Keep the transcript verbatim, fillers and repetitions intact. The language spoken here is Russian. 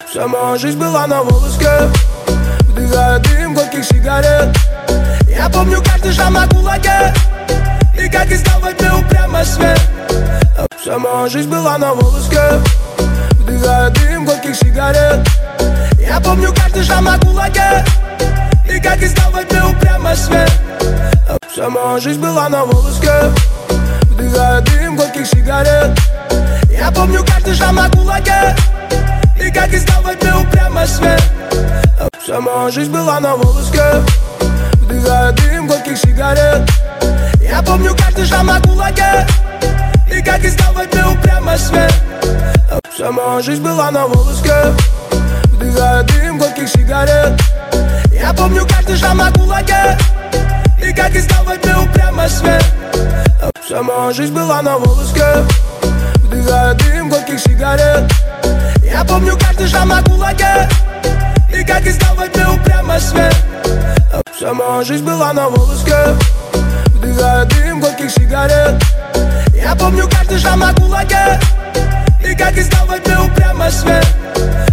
Вся моя жизнь была на волоске, вдыхая дым горьких сигарет. Я помню каждый шаг на кулаке, и как издал во тьме упрямо свет. Вся моя жизнь была на волоске, вдыхая дым горьких сигарет. Я помню каждый шаг на кулаке, и как издал во тьме упрямо свет. Вся моя жизнь была на волоске, вдыхая дым горьких сигарет. Я помню каждый шаг на кулаке, и как издал во тьме упрямо свет. Вся моя жизнь была на волоске, вдыхая дым горьких сигарет. Я помню каждый шаг на кулаке, и как издал во тьме упрямо свет. Вся моя жизнь была на волоске, вдыхая дым горьких сигарет. Я помню каждый шаг на кулаке, и как издал во тьме упрямо свет. Вся моя жизнь была на волоске, вдыхая дым горьких сигарет. Я помню каждый шаг на кулаке, и как издал во тьме упрямо свет. Вся моя жизнь была на волоске, вдыхая дым горьких сигарет. Я помню каждый шаг на кулаке, и как издал во тьме упрямо свет.